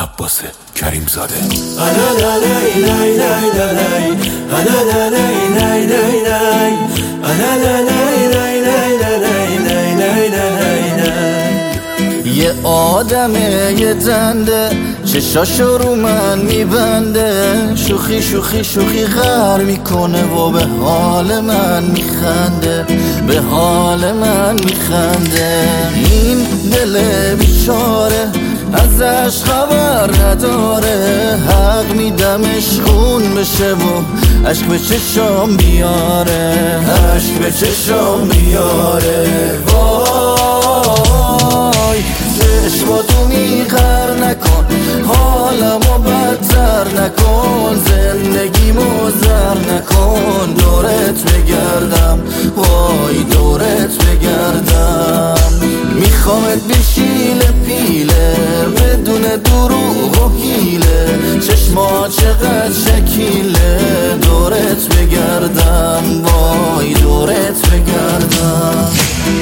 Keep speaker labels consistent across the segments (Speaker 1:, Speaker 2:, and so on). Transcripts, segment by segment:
Speaker 1: عباس کریم زاده.
Speaker 2: یه آدمه یه دنده چشاشو رو من میبنده، شوخی شوخی شوخی غر میکنه و به حال من میخنده، به حال من میخنده. این دل بیچاره ازش خبر نداره، حق میدمش خون بشه و عشق به چشام بیاره، عشق به چشام بیاره. وای چشماتو میخر نکن، حالمو بدتر نکن، زندگیمو زر نکن، دورت بگردم وای دورت بگردم. میخوامت بشیله پیله بدون دروغ و حیله، چشما چقدر شکیله، دورت بگردم وای دورت بگردم.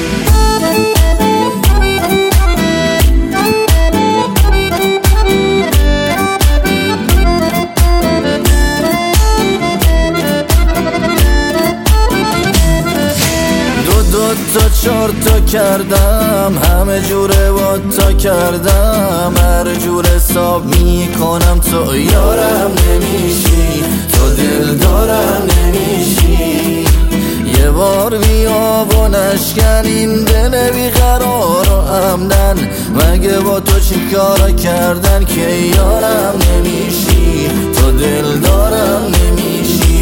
Speaker 2: دو تا چار تا کردم، همه جوره با تا کردم، هر جور حساب میکنم تو یارم نمیشی، تو دل دارم نمیشی. یه بار بیا و نشکن این دل بیقرار و همدن، مگه با تو چی کارا کردن که یارم نمیشی، تو دل دارم نمیشی.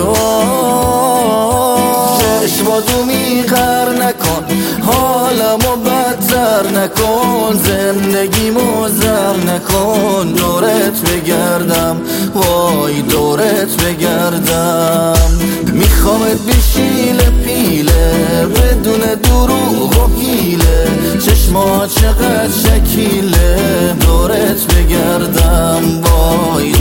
Speaker 2: چشماتو میخر نکن، حالمو بدتر نکن، زندگیمو زر نکن، دورت بگردم وای دورت بگردم. میخوامت بشیله پیله بدون دروغ و حیله، چشما چقدر شکیله، دورت بگردم وای